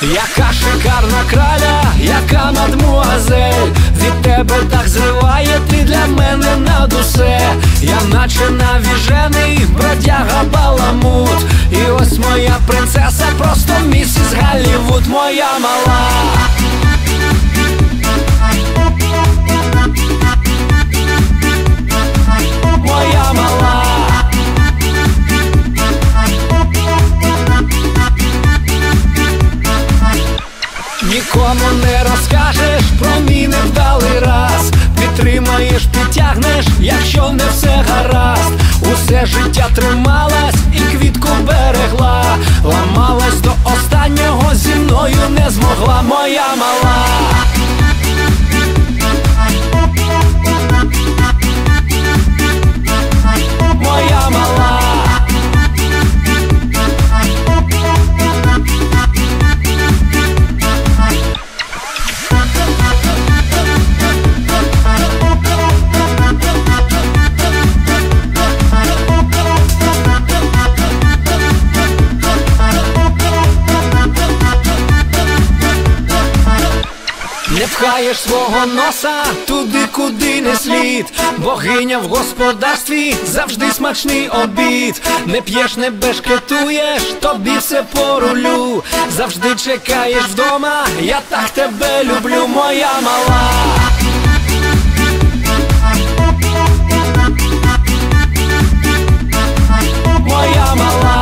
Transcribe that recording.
Яка шикарна краля, яка мадмуазель, від тебе так зриває, ти для мене над усе. Я наче навіжений бродяга баламут, і ось моя принцеса, просто місіс Голлівуд, моя мала. Моя мала. Нікому не розкажеш про мій невдалий раз, підтримаєш, підтягнеш, якщо не все гаразд. Усе життя трималась і квітку берегла, ламалась до останнього, зі мною не змогла, моя мала. Моя мала. Не пхаєш свого носа туди, куди не слід. Богиня в господарстві, завжди смачний обід. Не п'єш, не бешкетуєш, тобі все по рулю. Завжди чекаєш вдома, я так тебе люблю, моя мала. Моя мала.